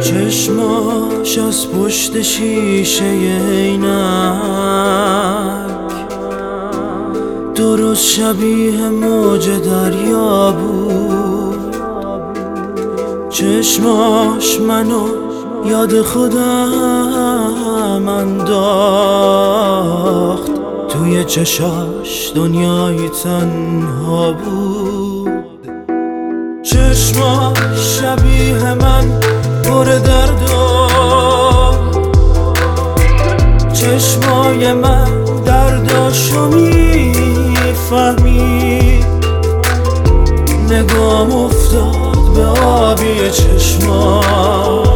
چشماش از پشت شیشه عینک درست شبیه موج دریا بود. چشماش منو یاد خودم انداخت، توی چشاش دنیای تنها بود. چشماش شبیه من پر درد و چشمای من درداشو میفهمید. نگام افتاد به آبی چشماش،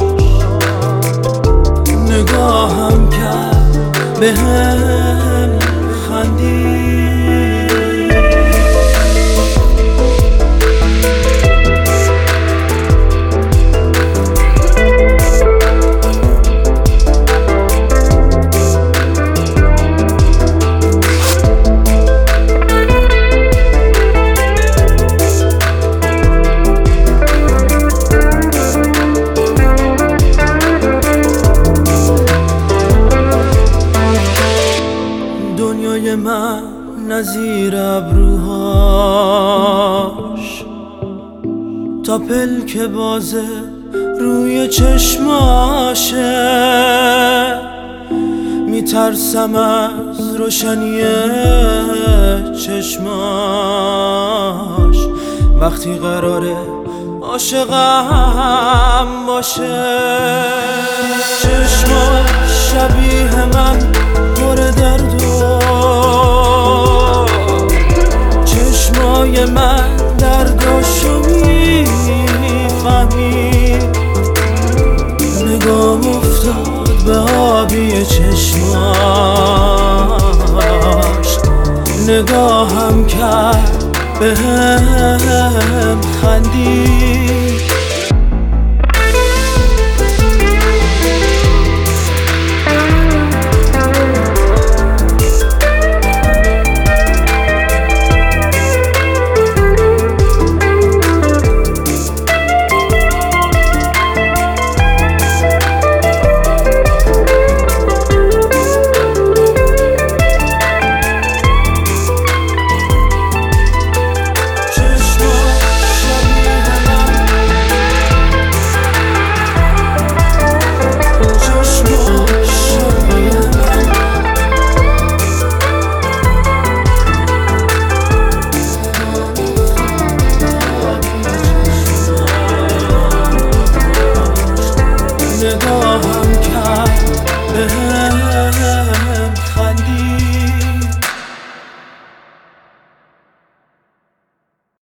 نگاهم کرد بهم خندید. دنیای من نظیر ابروهاش تا پلک بازه روی چشماشه. میترسم از روشنی چشماش وقتی قراره عاشقم باشه. چشماش شبیه من پر درد و چشمای من درداشو میفهمید. نگام افتاد به آبی چشماش، نگاهم کرد بهم خندید.